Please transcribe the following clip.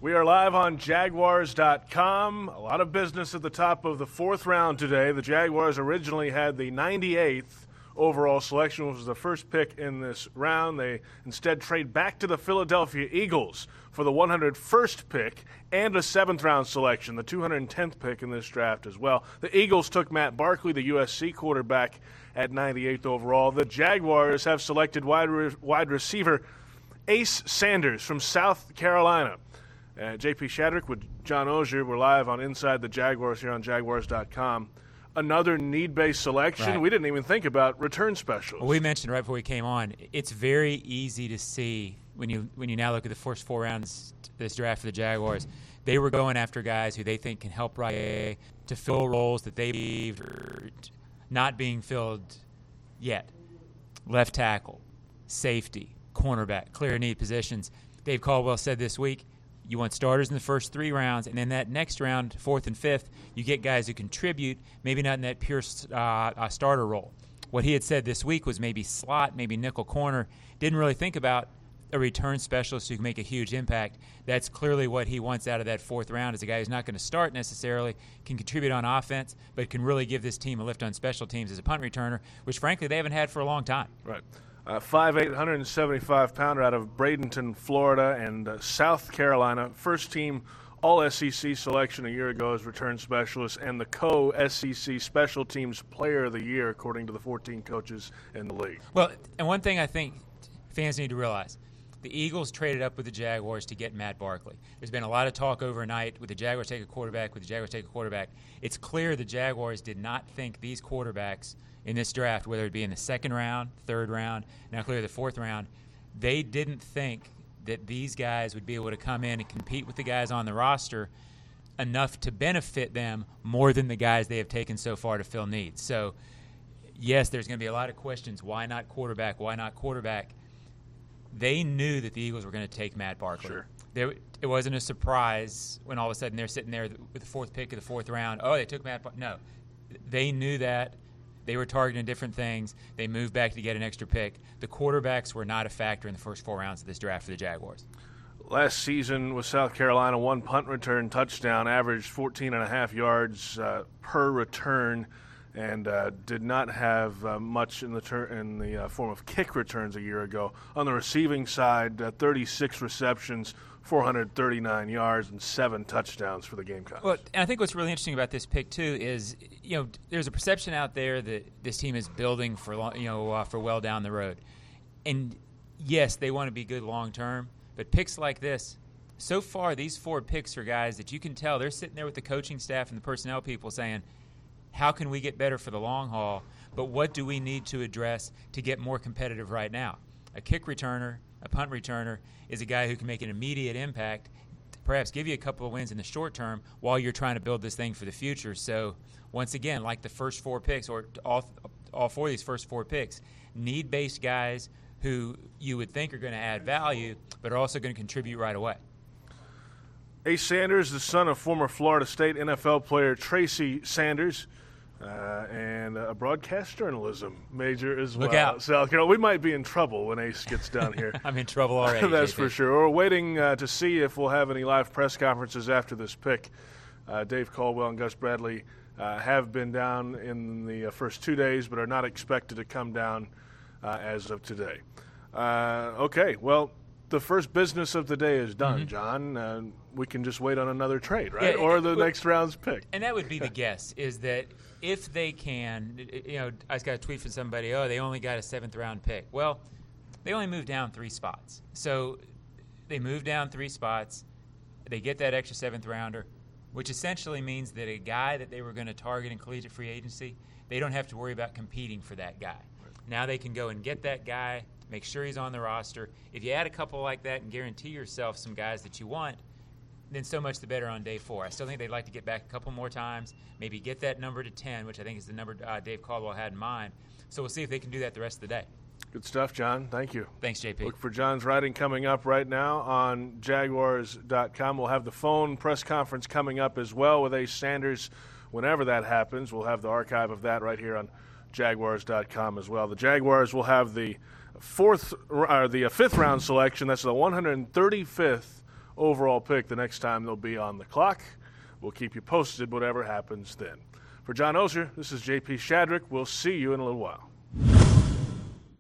We are live on Jaguars.com. A lot of business at the top of the fourth round today. The Jaguars originally had the 98th overall selection, which was the first pick in this round. They instead trade back to the Philadelphia Eagles for the 101st pick and a 7th round selection, the 210th pick in this draft as well. The Eagles took Matt Barkley, the USC quarterback, at 98th overall. The Jaguars have selected wide receiver Ace Sanders from South Carolina. J.P. Shadrick with John Ogier. We're live on Inside the Jaguars here on Jaguars.com. Another need-based selection. Right. We didn't even think about return specials. Well, we mentioned right before we came on, it's very easy to see when you now look at the first 4 rounds of this draft for the Jaguars, they were going after guys who they think can help right to fill roles that they believe are not being filled yet. Left tackle, safety, cornerback, clear need positions. Dave Caldwell said this week, you want starters in the first 3 rounds, and then that next round, 4th and 5th, you get guys who contribute, maybe not in that pure starter role. What he had said this week was maybe slot, maybe nickel corner. Didn't really think about a return specialist who can make a huge impact. That's clearly what he wants out of that 4th round, is a guy who's not going to start necessarily, can contribute on offense, but can really give this team a lift on special teams as a punt returner, which, frankly, they haven't had for a long time. Right. 5'8", 175-pounder out of Bradenton, Florida, and South Carolina. First team All-SEC selection a year ago as return specialist, and the co-SEC Special Teams Player of the Year, according to the 14 coaches in the league. Well, and one thing I think fans need to realize, the Eagles traded up with the Jaguars to get Matt Barkley. There's been a lot of talk overnight, would the Jaguars take a quarterback, would the Jaguars take a quarterback? It's clear the Jaguars did not think these quarterbacks in this draft, whether it be in the 2nd round, 3rd round, now clearly the 4th round, they didn't think that these guys would be able to come in and compete with the guys on the roster enough to benefit them more than the guys they have taken so far to fill needs. So, yes, there's going to be a lot of questions. Why not quarterback? Why not quarterback? They knew that the Eagles were going to take Matt Barkley. Sure. It wasn't a surprise when all of a sudden they're sitting there with the 4th pick of the 4th round. Oh, they took Matt Barkley. No. They knew that. They were targeting different things. They moved back to get an extra pick. The quarterbacks were not a factor in the first 4 rounds of this draft for the Jaguars. Last season with South Carolina, 1 punt return touchdown, averaged 14.5 yards per return, and did not have much in the form of kick returns a year ago. On the receiving side, 36 receptions, 439 yards, and 7 touchdowns for the Gamecocks. Well, and I think what's really interesting about this pick too is, there's a perception out there that this team is building for well down the road, and yes, they want to be good long term. But picks like this, so far these 4 picks are guys that you can tell they're sitting there with the coaching staff and the personnel people saying, how can we get better for the long haul, but what do we need to address to get more competitive right now? A kick returner, a punt returner, is a guy who can make an immediate impact, perhaps give you a couple of wins in the short term while you're trying to build this thing for the future. So, once again, like the first 4 picks, or all 4 of these first 4 picks, need-based guys who you would think are going to add value, but are also going to contribute right away. Ace Sanders, the son of former Florida State NFL player Tracy Sanders, and a broadcast journalism major as well. Look out. South Carolina. We might be in trouble when Ace gets down here. I'm in trouble already. That's JP. for sure. We're waiting to see if we'll have any live press conferences after this pick. Dave Caldwell and Gus Bradley have been down in the first 2 days, but are not expected to come down as of today. Okay, well, the first business of the day is done, John. We can just wait on another trade, right? Yeah, or the next round's pick. And that would be the guess, is that if they can, I just got a tweet from somebody, they only got a 7th round pick. Well, they only moved down 3 spots. So they moved down 3 spots. They get that extra 7th rounder, which essentially means that a guy that they were going to target in collegiate free agency, they don't have to worry about competing for that guy. Right. Now they can go and get that guy, make sure he's on the roster. If you add a couple like that and guarantee yourself some guys that you want, then so much the better on day 4. I still think they'd like to get back a couple more times, maybe get that number to 10, which I think is the number Dave Caldwell had in mind. So we'll see if they can do that the rest of the day. Good stuff, John. Thank you. Thanks, JP. Look for John's writing coming up right now on Jaguars.com. We'll have the phone press conference coming up as well with Ace Sanders. Whenever that happens, we'll have the archive of that right here on Jaguars.com as well. The Jaguars will have the 5th round selection. That's the 135th overall pick the next time they'll be on the clock. We'll keep you posted whatever happens then. For John Oehser, this is J.P. Shadrick. We'll see you in a little while.